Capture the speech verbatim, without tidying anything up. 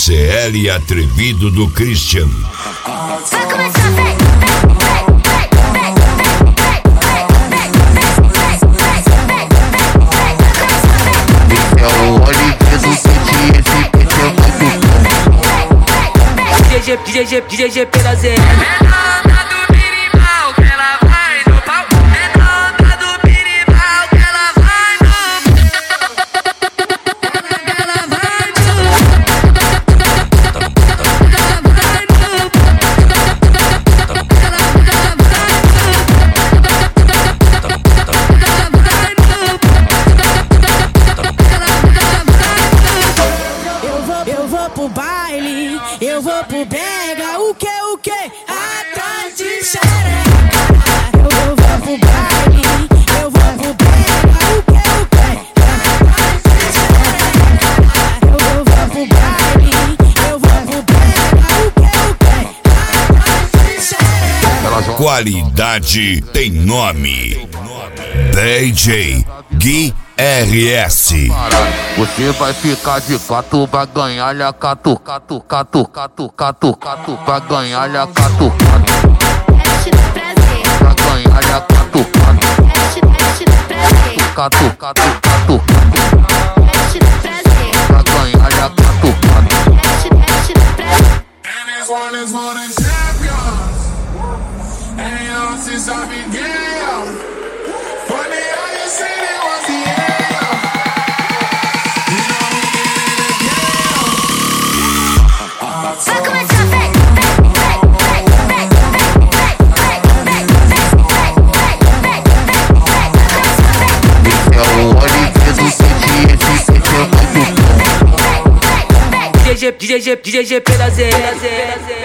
C L atrevido do Christian. Vai começar, vem, é o Oliveira do City, esse beat é muito bom. D J, D J, D J pela Z. Eu vou pro baile, eu vou pro pega, o que, o que? Atrás de xereca. Eu, eu vou pro baile, eu vou pro pega, o que, o que? Atrás de xereca. Eu, eu vou pro baile, eu vou pro pega, o que, o que? Atrás de xereca. Qualidade tem nome. D J Gui R S. Você vai ficar de quatro, vai ganhar lha catu, catu, catu, catu, catu, catu, vai ganhar lha catu, catu. Vai ganhar lha catu, catu, catu, catu, catu, vai ganhar lha catu, catu. vai começar, vem, é o Oliveira do City, esse beat é muito bom. D J, D J, D J pela Z.